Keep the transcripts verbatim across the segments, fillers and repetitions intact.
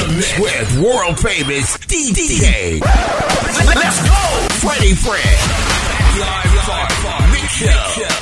the mix with world famous D K. Let's go! Freddie Fred. Backyard Mix Show.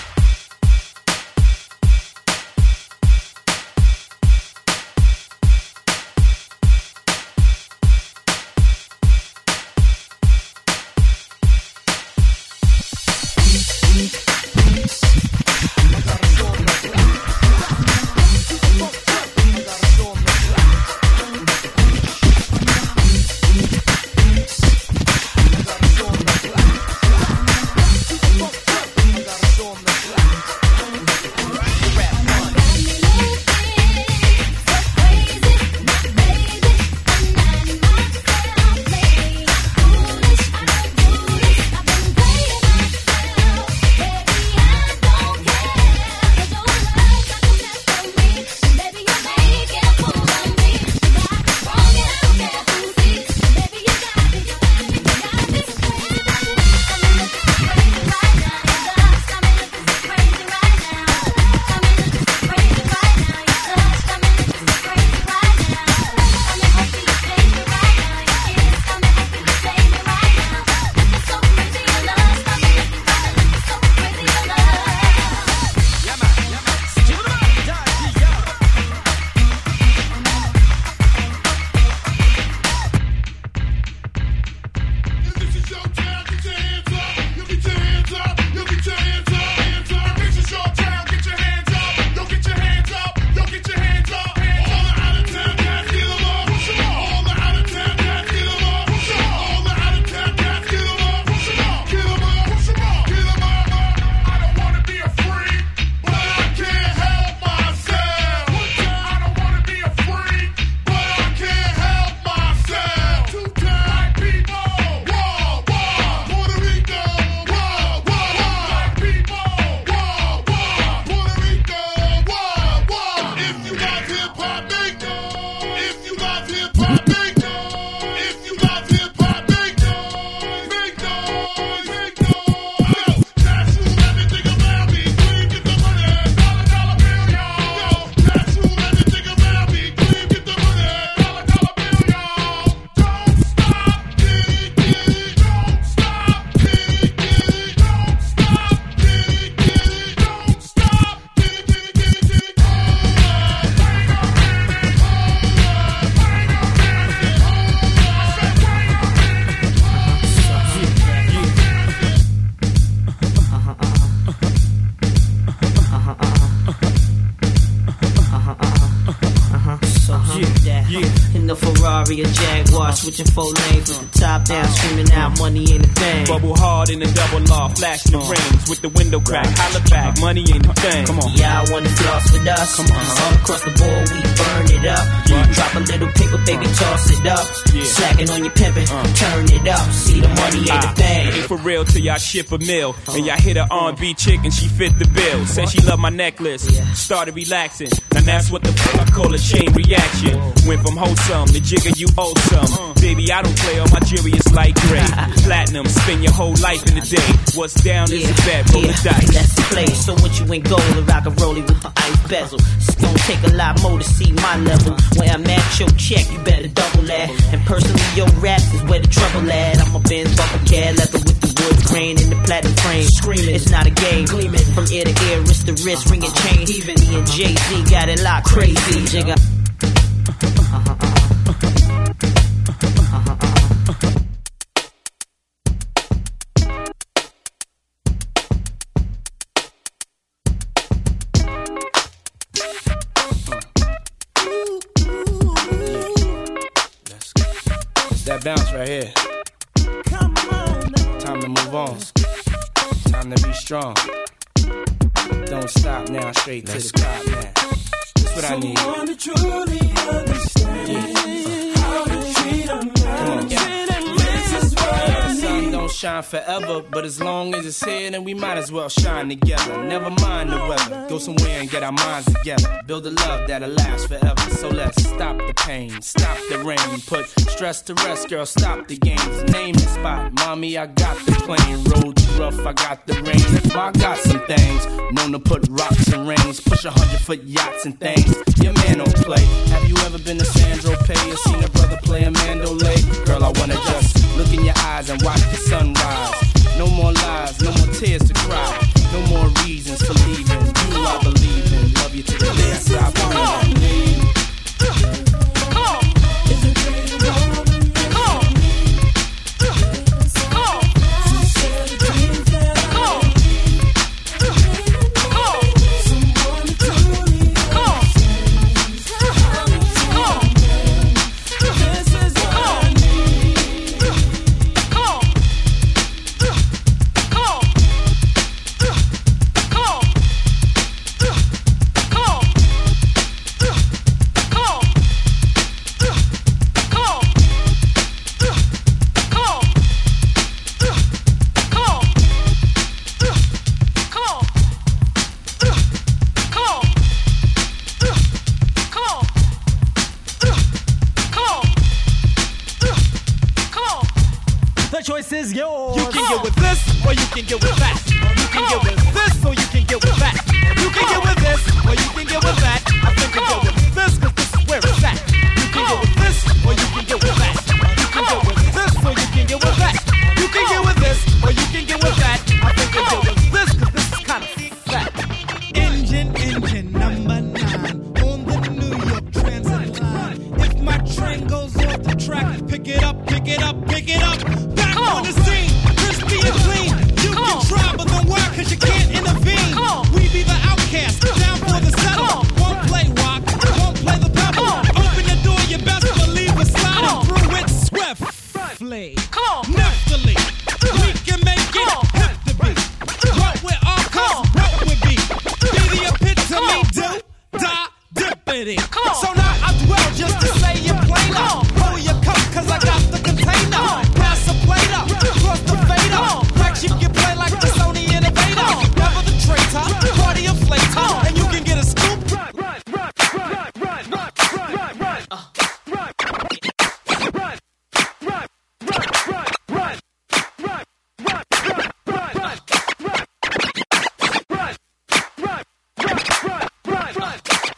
A Jaguar, switching four lanes with the top down, screaming out, money ain't a thing. Bubble hard in the double law, flash the rings with the window crack, holla back, money ain't a thing. Come on, yeah, I wanna floss with us. Come on, all across the board, we burn it up. Yeah. Drop a little paper, baby, toss it up. Yeah. Slacking on your pimpin', uh. turn it up. See the money ain't a thing. Ain't for real till y'all ship a meal, uh. and y'all hit a R and B chick and she fit the bill. Said she loved my necklace, yeah. Started relaxing. Now that's what the fuck I call a chain reaction. Whoa. Went from wholesome to jigger, you owe some. Uh. Baby, I don't play all my jewelry, it's like gray. Platinum, spend your whole life in a day. What's down yeah. is a bet, roll yeah. the dice. Let's play, so what you ain't gold, or rock a rollie with the ice bezel. It's gonna take a lot more to see my level. When I'm at your check, you better double that. And personally, your raps is where the trouble at. I'm a Benz bumper cat, leather with the wood grain and the platinum frame. Screaming, it's not a game. Gleaming from ear to ear, wrist to wrist, ringing chain. Even me and Jay-Z got it locked crazy. Jigga. That bounce right here. Come on, time to move on. Time to be strong. Don't stop now, straight to the top now. That's what I need. Someone to truly understand yeah. how to treat a man. Come on, yeah. This is what I need. Don't shine forever, but as long as it's here, then we might as well shine together. Never mind the weather, go somewhere and get our minds together. Build a love that'll last forever. So let's stop the pain, stop the rain, put stress to rest, girl, stop the games. Name the spot, mommy, I got the plane. Roads rough, I got the range. I got some things, known to put rocks and rings, push a hundred foot yachts and things. Your man don't play. Have you ever been to Sandro Pay or seen a brother play a mandolay? Girl, I wanna just look in your eyes and watch the sunrise. No more lies, no more tears to cry, no more reasons for leaving. You I believe in, love you to the day I stop breathing. Is yours. You can get with this, or you can get with that. You can get with this, or you can get with that. You can get with this, or you can get with that. I think you get with this, cause this is where it's at. You can get with this, or you can get with that. You can get with this, or you can get with that. You can get with this, or you can get with that. I think you get with this, cause this is kind of fat. Engine, engine, number nine on the New York Transit line. If my train goes off the track, pick it up, pick it up, pick it up. On the scene, crispy and clean. You can try, but don't work, cause you can't intervene. We be the outcast, down for the settle. Won't play rock, won't play the pebble. Open the door, you best believe we're sliding through it swiftly. Neftily, we can make it hip to be. What we are, cause what we be. Be the epitome, do, die, dippity. So now I dwell just to say you plain up. Roll your coat, cause I got the container. Cross the fader, Rex, you can play like the Sony Innovator. Never the traitor, party inflator, and you can get a scoop. Run, run, run, run, run, run, run, run, uh, run, run, run, run, run, run, run, run, run, run, run, run, run, run, run, run, run.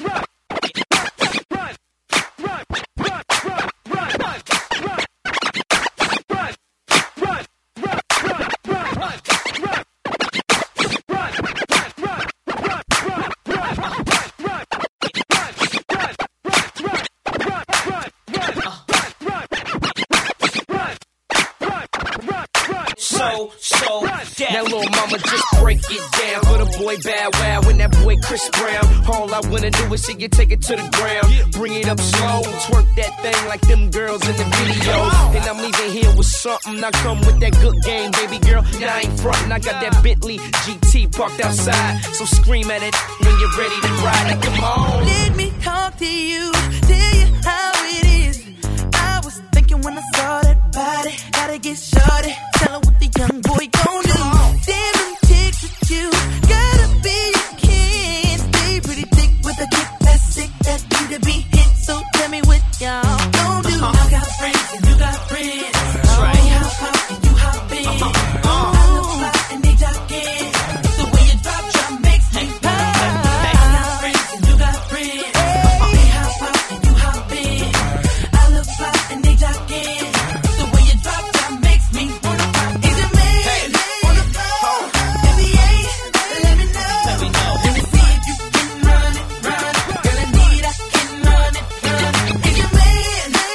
So, so, yeah. Now little mama just break it down for the boy Bow Wow and that boy Chris Brown. All I wanna do is see you take it to the ground. Bring it up slow, twerk that thing like them girls in the video. And I'm leaving here with something. I come with that good game, baby girl. Now I ain't frontin', I got that Bentley G T parked outside. So scream at it when you're ready to ride. Now come on. Let me talk to you, tell you how it is. I was thinking when I saw that body, gotta get shorty. Tell her what the young boy gon' do. Damn them chicks with you, gotta be a kid. Stay pretty thick with a kick that's sick, that need to be hit. So tell me what y'all gon' do. I got friends and you got friends. That's right. They hop hop and you hop in. I look fly and they jock in. The way you drop drop makes me pop. I got friends and you got friends. They hop hop and you hop in. I look fly and they jock in. The way you drop drop makes me wanna pop. Is it me? On the floor. Baby, hey, let me know. Let me know. Let me see if you can run it, run it. Girl, I need I can run it, run it. Is it me?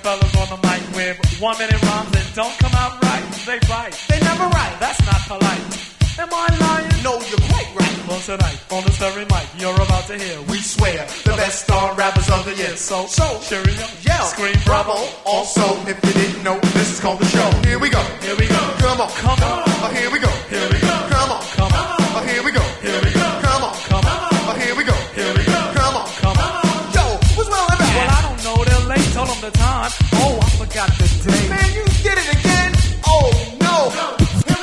fellas on the mic with one minute rhymes that don't come out right, they bite. They never write. That's not polite. Am I lying? No, you're quite right. Well, tonight, on this very mic, you're about to hear, we swear, the best star rappers of the year. So, so, cheerio, yell, scream, bravo. Also, if you didn't know, this is called the show. Here we go, here we go. Come on, come on. Oh, here we go, here we go. Come on, come on. Oh, here we go, here we go. Come on, come on. Oh, here we go, here we go. Come on, come on. Yo, what's wrong with that? Well, I don't know, they're late, told them the time. Oh, I forgot the day. Man, you did it again? Oh, no. no.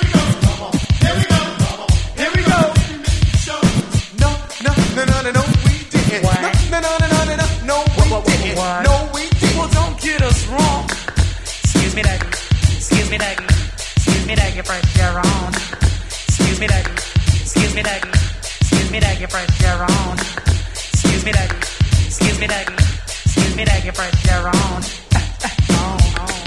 No, no, no, no, we didn't. What? No, no, no, no, no, no, no, we what, what, didn't. What? No, we didn't. Well, don't get us wrong. Excuse me, Daggy. Excuse me, Daggy. Excuse me, Daggy, fresh you're on. Excuse me, Daggy. Excuse me, Daggy. Excuse me, Daggy, fresh you're on. Excuse me, Daggy. Excuse me, Daggy. Excuse me, Daggy, fresh you're on. on, on, on.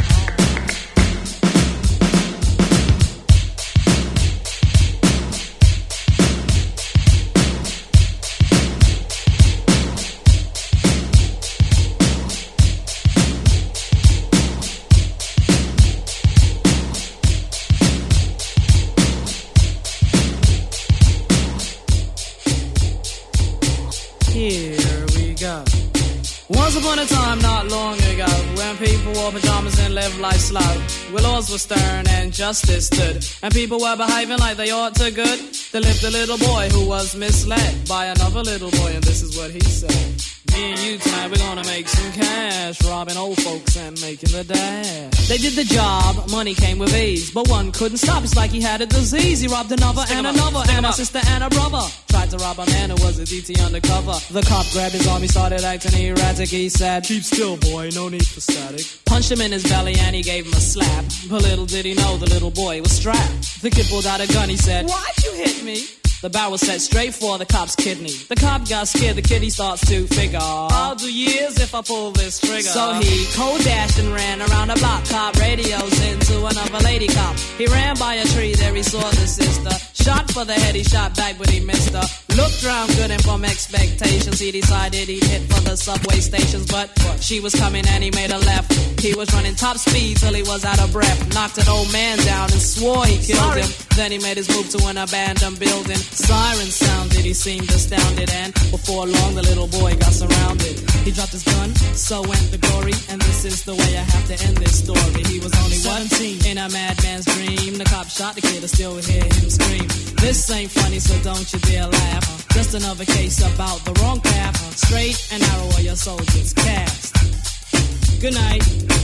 Here we go. Once upon a time, not long ago, when people wore pajamas and lived life slow, where laws were stern and justice stood, and people were behaving like they ought to good, there lived a little boy who was misled by another little boy, and this is what he said. Me and you tonight, we're gonna make some cash, robbing old folks and making the dash. They did the job, money came with ease, but one couldn't stop, it's like he had a disease. He robbed another Stick and another, Stick and a sister and a brother. Tried to rob a man who was a D T undercover. The cop grabbed his arm, he started acting erratic. He said, keep still, boy, no need for static. Punched him in his belly and he gave him a slap. But little did he know the little boy was strapped. The kid pulled out a gun, he said, why'd you hit me? The barrel was set straight for the cop's kidney. The cop got scared, the kid he starts to figure, I'll do years if I pull this trigger. So he cold dashed and ran around the block. Cop radios into another lady cop. He ran by a tree, there he saw the sister. Shot for the head, he shot back but he missed her. Looked round good and from expectations, he decided he'd hit for the subway stations. But she was coming and he made a left. He was running top speed till he was out of breath. Knocked an old man down and swore he killed Sorry. him. Then he made his move to an abandoned building. Sirens sounded, he seemed astounded, and before long the little boy got surrounded. He dropped his gun, so went the glory, and this is the way I have to end this story. He was only seventeen in a madman's dream. The cop shot the kid, I still hear him scream. This ain't funny, so don't you dare laugh. Just another case about the wrong path. Straight and narrow are your soldiers cast. Good night.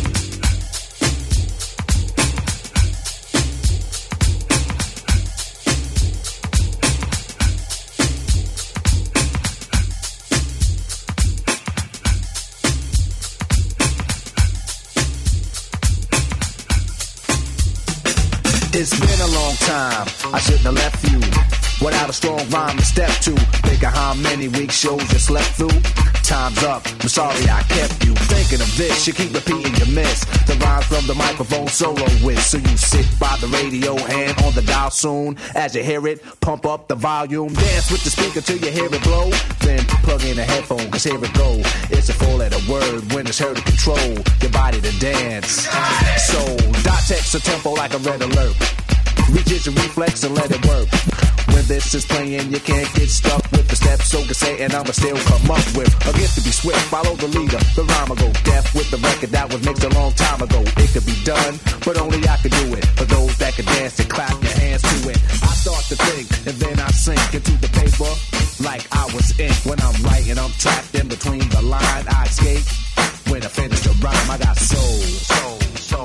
It's been a long time, I shouldn't have left you without a strong rhyme to step to. Think of how many week shows you slept through. Time's up, I'm sorry I kept you thinking of this. You keep repeating your miss the rhymes from the microphone solo with. So you sit by the radio, hand on the dial soon. As you hear it, pump up the volume. Dance with the speaker till you hear it blow. Then plug in a headphone, cause here it go. It's a four letter word when it's heard to control your body to dance. So dot text a tempo like a red alert. Reach your reflex and let it work. When this is playing, you can't get stuck with the steps. So can say, and I'ma still come up with a gift to be swift. Follow the leader, the rhyme go deaf with the record that was mixed a long time ago. It could be done, but only I could do it. For those that can dance and clap your hands to it. I start to think, and then I sink into the paper like I was ink. When I'm writing, I'm trapped in between the line. I escape when I finish the rhyme. I got soul, soul, soul.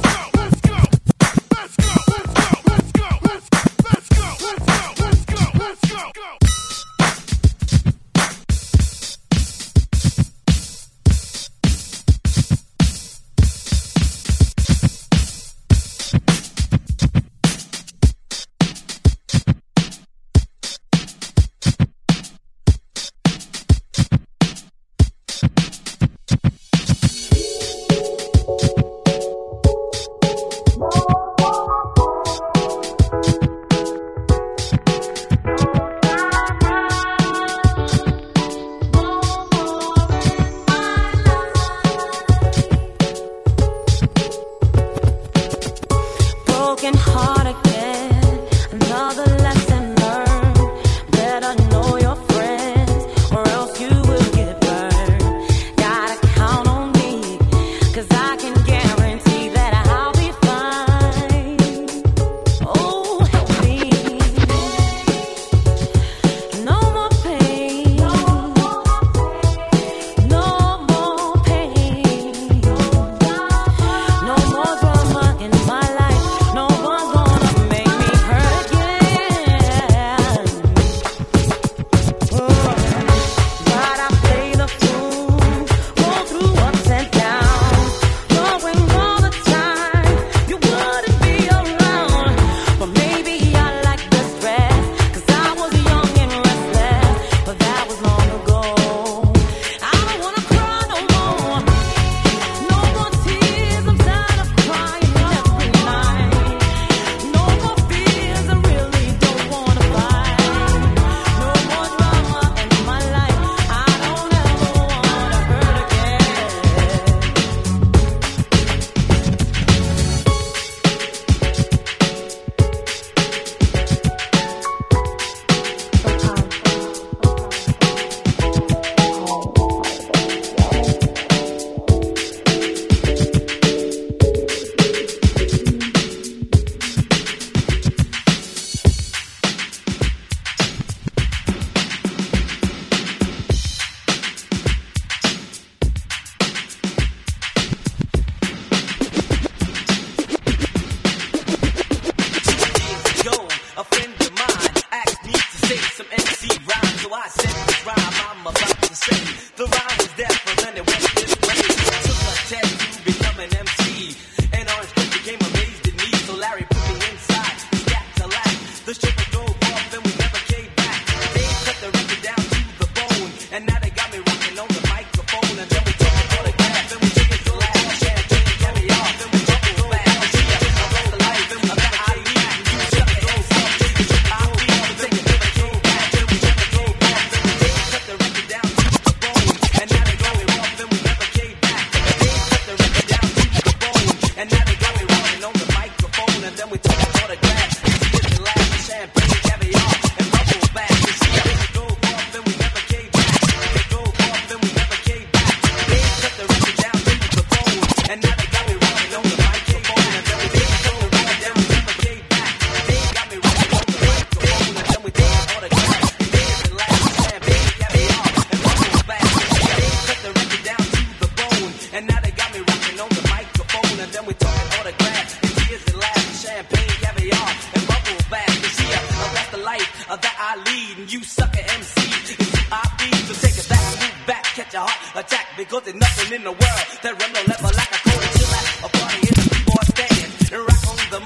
Cause there's nothing in the world that run no level like a cold chill at a party in the keyboard stand and rock on the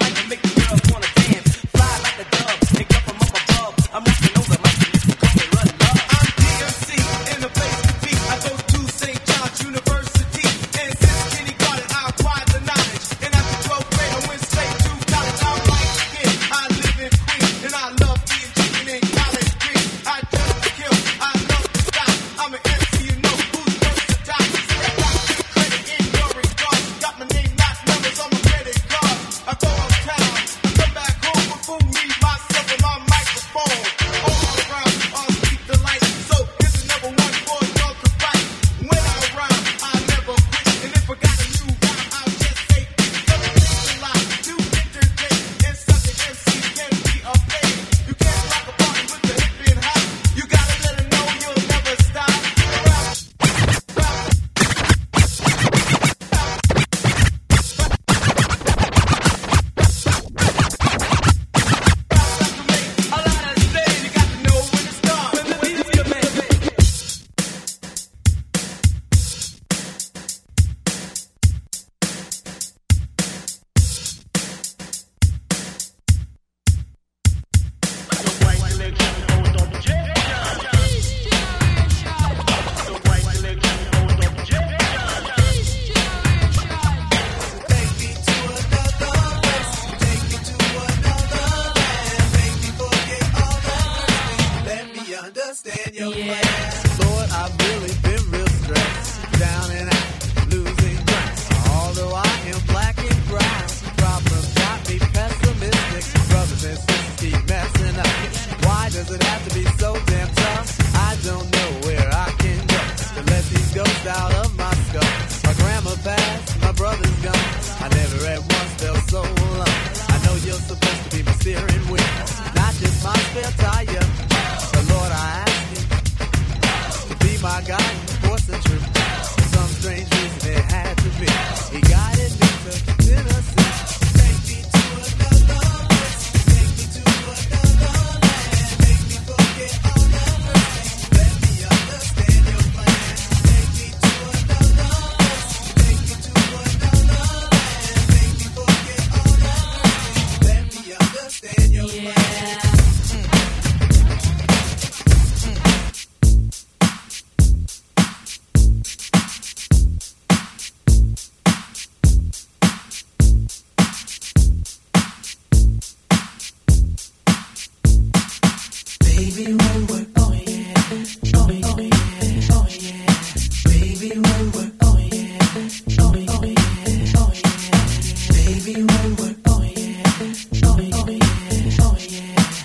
Baby, one word, oh yeah, oh, oh yeah, oh yeah.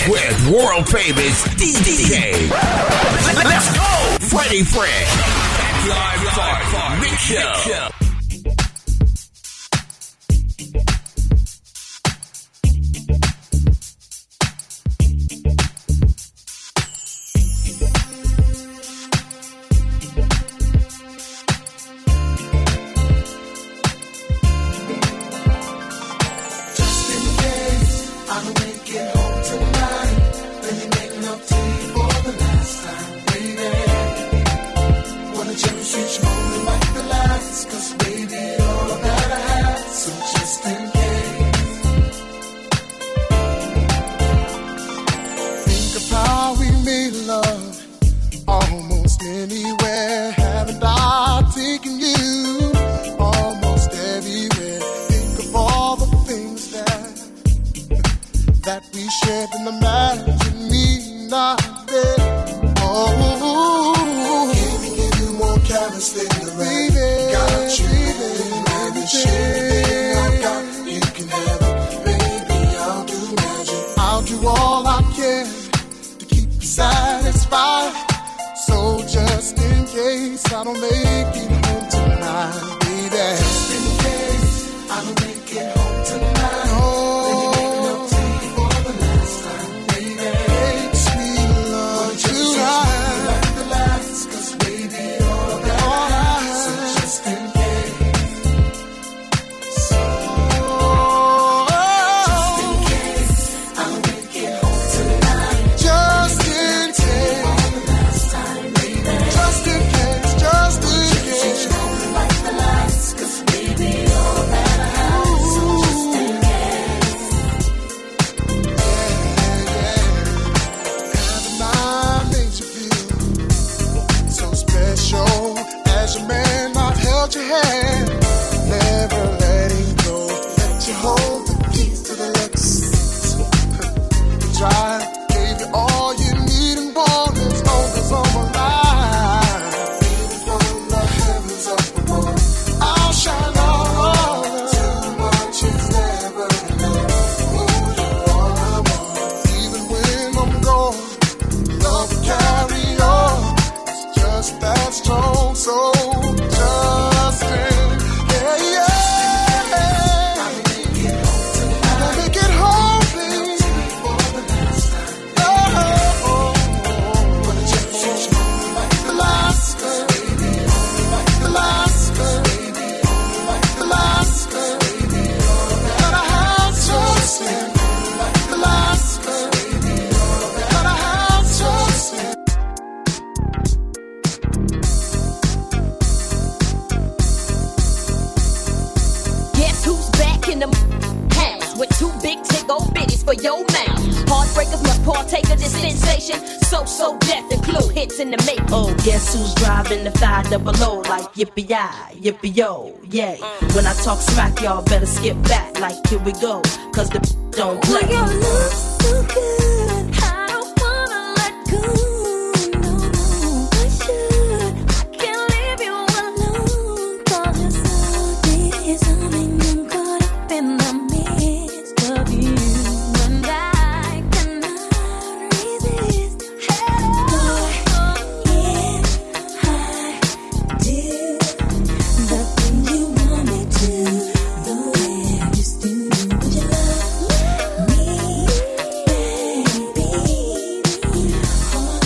with world famous D D K. Let's go! Freddie Fred. Backyard Fart Mix Show. Yippee-yi, yippee-yo, yay. When I talk smack, y'all better skip back. Like, here we go, cause the don't play. Well, your love's so good, I don't wanna let go. No, no, I should. I can't leave you alone. Cause you're so disarming and caught up in the midst of you. And I cannot resist. Hey, boy, yes, I do. The things you want me to, the way I used to. Would you love me, baby?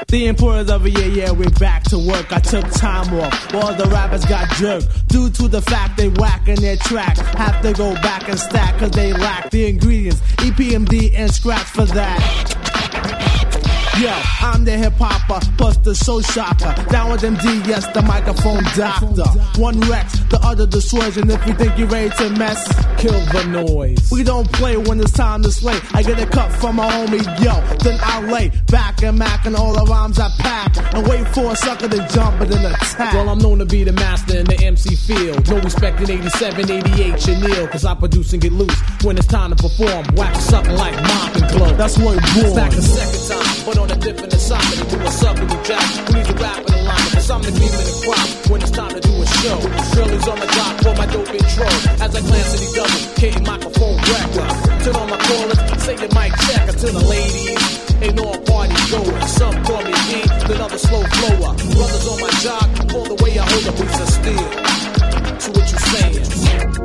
The importance of a year, yeah, we're back to work. I took time off, while the rappers got jerked. Due to the fact they whacking their track. Have to go back and stack, cause they lack the ingredients. E P M D and scratch for that. Yo, I'm the hip hopper, plus the soul shocker. Down with M D, yes, the microphone doctor. One Rex, the other the Swerge, and if you think you're ready to mess, kill the noise. We don't play when it's time to slay. I get a cut from my homie, yo, then I lay back and mac and all the rhymes I pack, and wait for a sucker to jump and then attack. Well, I'm known to be the master in the M C field. No respect in eighty-seven, eighty-eight, Chanel, cause I produce and get loose when it's time to perform. Wax something like mop and glow. That's what it born. Back a second time, but on a different assignment. Do a sub with Jack, who needs a rap in alignment, cause I'm the cream in the crop when it's time to do a show. Shirley's on the clock for my dope intro. As I glance at the double, K microphone record. Turn on my callers, say your mic check until the ladies ain't all party going. Some call me D, another slow flower. Brothers on my jock, all the way I hold a piece of steel. To what you saying?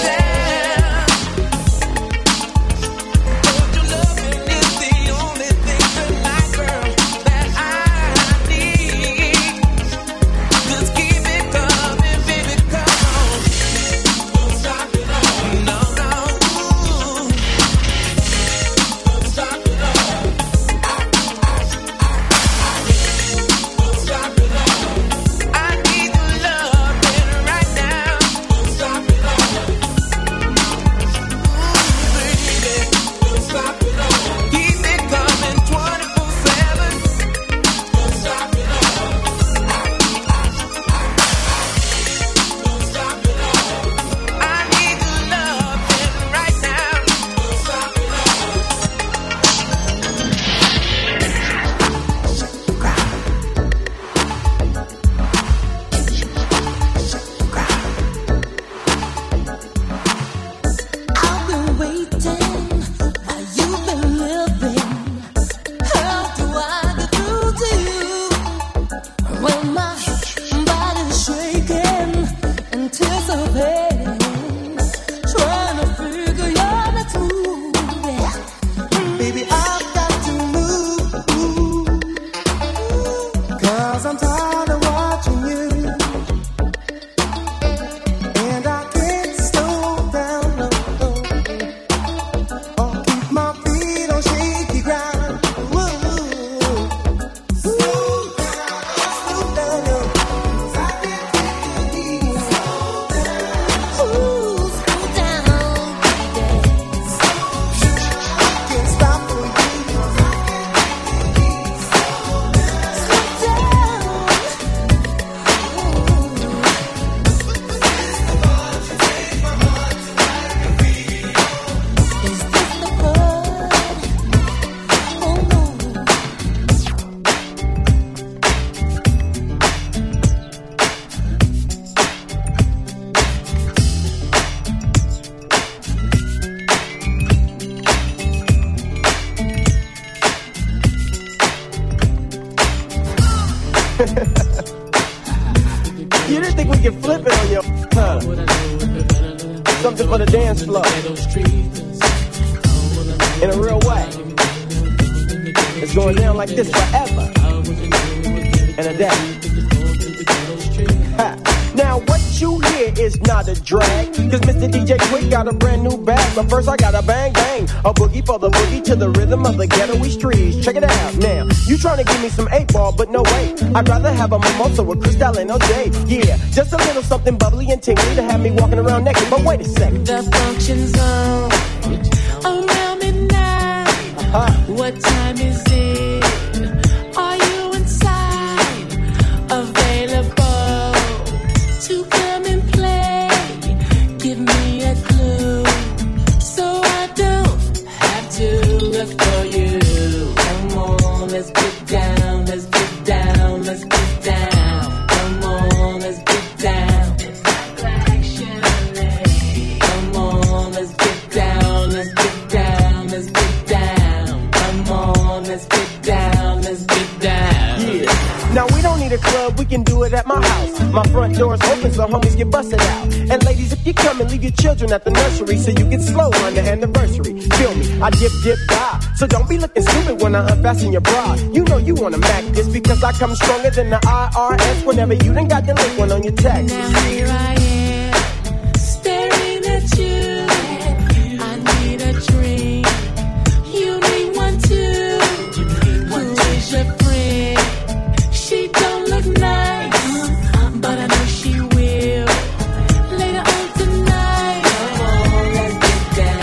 Only thing something for the dance floor. In a real way. It's going down like this forever and a day. Ha. Now what you hear is not a drag, cause Mister D J Quick got a brand new bag. But first I gotta bang bang, a boogie for the boogie to the rhythm of the ghetto-y streets. Check it out now, you tryna give me some eight ball, but no way, I'd rather have a mimosa with Cristal and O J. Yeah, just a little something bubbly and tingly to have me walking around naked. But wait a second, the function zone around midnight. Uh-huh. What time is it? Are you inside? Available to come and play? Give me a clue so I don't have to look for you. Come on, let's get down, let's get down, let's get down. Come on, let's get down. Come on, let's get down, let's get down, let's get down. Come on, let's get down, let's get down. Yeah. Now we don't need a club, we can do it at my house. My front door's open so homies get busted out. And ladies, if you come and leave your children at the nursery so you get slow on the anniversary. Feel me, I dip, dip, die. So don't be looking stupid when I unfasten your bra. You know you wanna mac this because I come stronger than the I R S whenever you done got the link one on your text. Now here I am, staring at you. I need a drink. You need one too. Who is your friend? She don't look nice, but I know she will. Later on tonight. Come on, let's get down.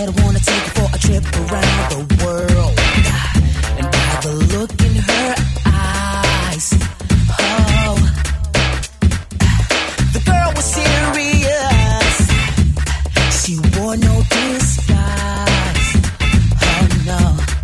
said I wanna take you for a trip around the world. And by the look in her eyes, oh, the girl was serious. She wore no disguise. Oh no.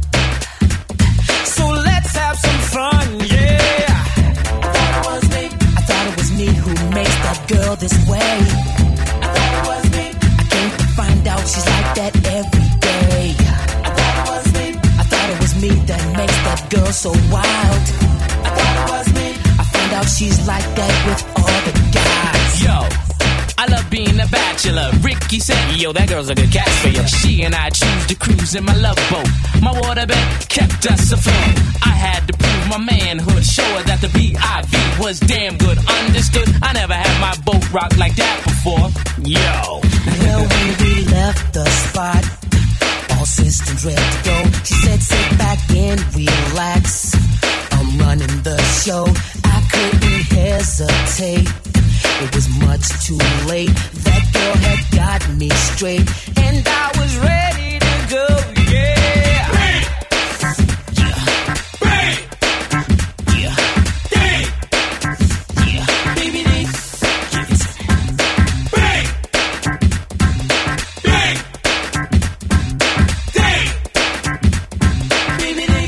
So let's have some fun, yeah. I thought it was me. I thought it was me who makes that girl this way. I thought it was me. I came to find out she's like that every day. I thought it was me. I thought it was me that makes that girl so wild. I thought it was me. I found out she's like that with all the guys. Yo, I love being a bachelor. Ricky said, yo, that girl's a good catch for you. She and I choose to cruise in my love boat. My waterbed kept us afloat. I had to prove my manhood, show her that the B I V was damn good. Understood? I never had my boat rocked like that before. Yo. Well, when we left the spot, all systems ready to go. She said, sit back and relax. I'm running the show. I couldn't hesitate. It was much too late. That girl had got me straight, and I was ready to go. Yeah. Bang. Yeah. Bang. Yeah. Bang. Yeah. Baby, they. Yes. Bang. Bang. Bang. Baby, they.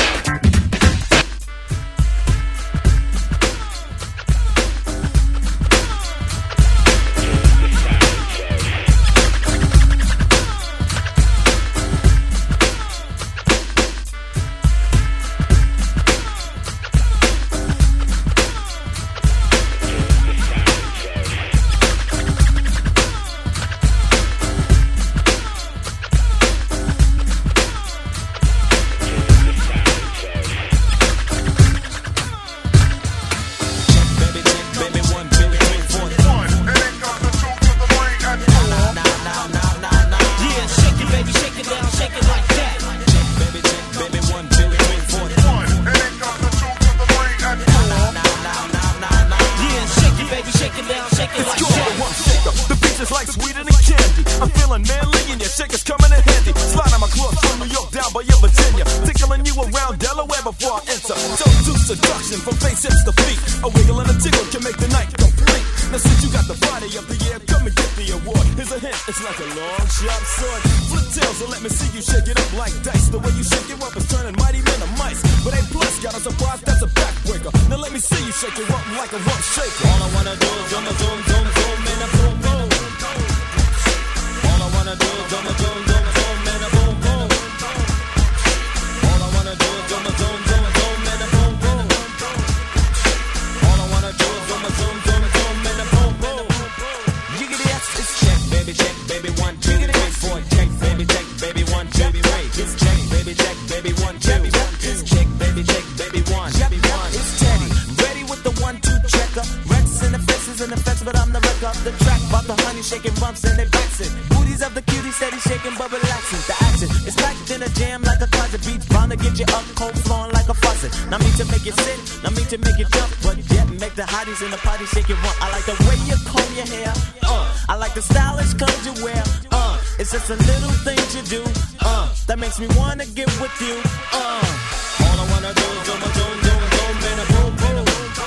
In the party, shake it one. I like the way you comb your hair. Uh, I like the stylish clothes you wear. Uh, it's just a little things you do. Uh, that makes me wanna get with you. Uh, all I wanna do is do my do do do man a boom boom.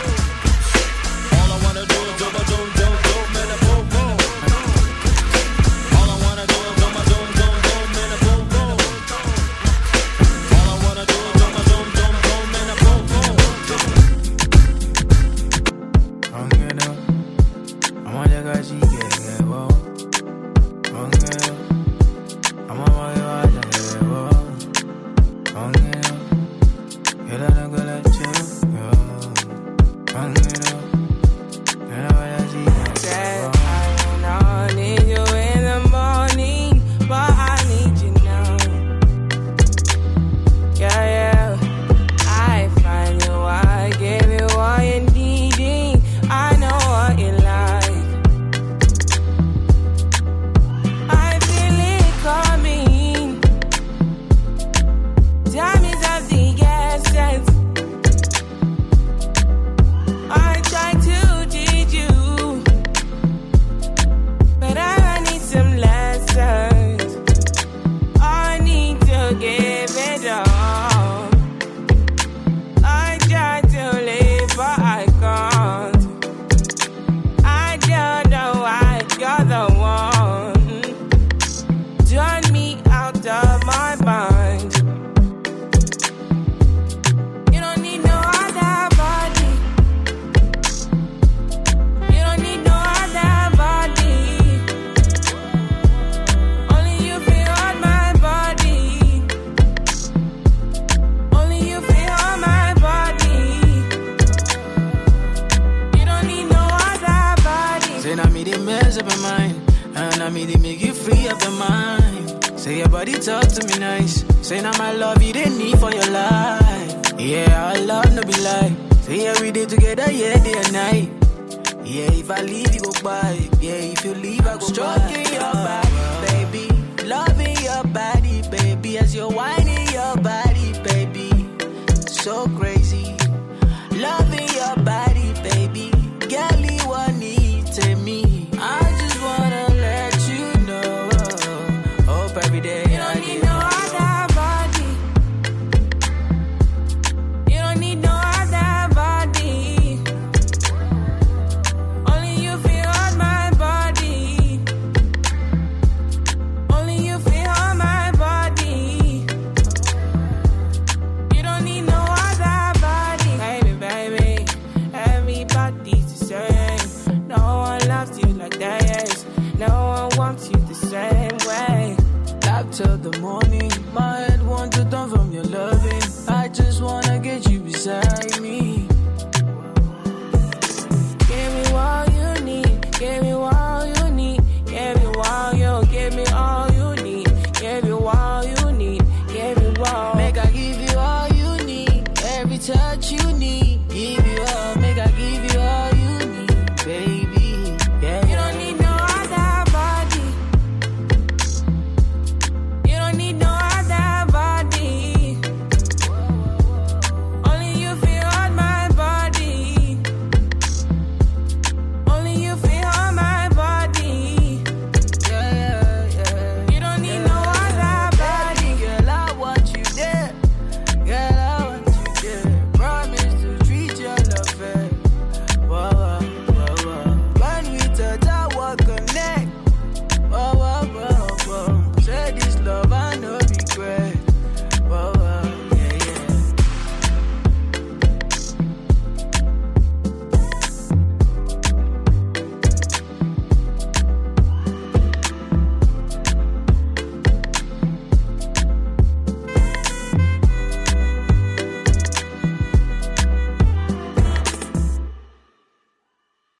All I wanna do is do my do do do man a boom boom. All I wanna do is do my do do do man a boom boom. All I wanna do is do my do do do man a boom boom. I'm on my way, I'm on my way. Shorty talk to me nice. Say now my love you didn't need for your life. Yeah, our love no be lie. Say yeah, we did together, yeah, day and night. Yeah, if I leave, you go by. Yeah, if you leave, I go stroking by. Your body, baby. Loving your body, baby. As you're whining your body, baby. So crazy. Loving your body, baby. Girl, you want need to me. I just wanna let you know. Hope every day You don't need no other body. You don't need no other body. Only you feel on my body. Only you feel on my body. You don't need no other body. Baby, baby, everybody's the same. No one loves you like that, yes. No one wants you the same way. Love till the morning. My head wants to turn from your loving. I just wanna get you beside me. Give me what you need. Give me what